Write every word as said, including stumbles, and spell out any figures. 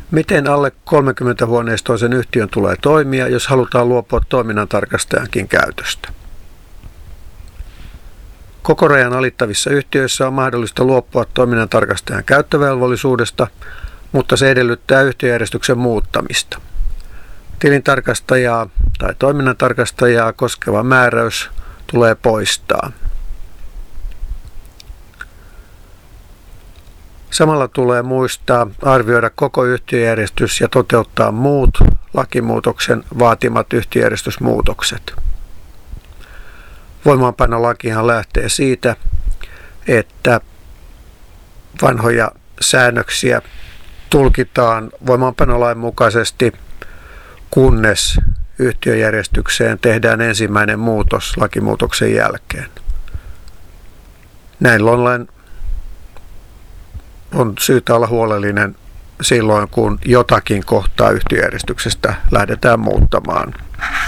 Miten alle kolmekymmentä huoneistoisen yhtiön tulee toimia, jos halutaan luopua toiminnantarkastajankin käytöstä? Koko rajan alittavissa yhtiöissä on mahdollista luopua toiminnantarkastajan käyttövelvollisuudesta, mutta se edellyttää yhtiöjärjestyksen muuttamista. Tilintarkastajaa tai toiminnantarkastajaa koskeva määräys tulee poistaa. Samalla tulee muistaa arvioida koko yhtiöjärjestys ja toteuttaa muut lakimuutoksen vaatimat yhtiöjärjestysmuutokset. Voimaanpanolakihan lähtee siitä, että vanhoja säännöksiä tulkitaan voimaanpanolain mukaisesti, kunnes yhtiöjärjestykseen tehdään ensimmäinen muutos lakimuutoksen jälkeen. Näin ollen on syytä olla huolellinen silloin, kun jotakin kohtaa yhtiöjärjestyksestä lähdetään muuttamaan.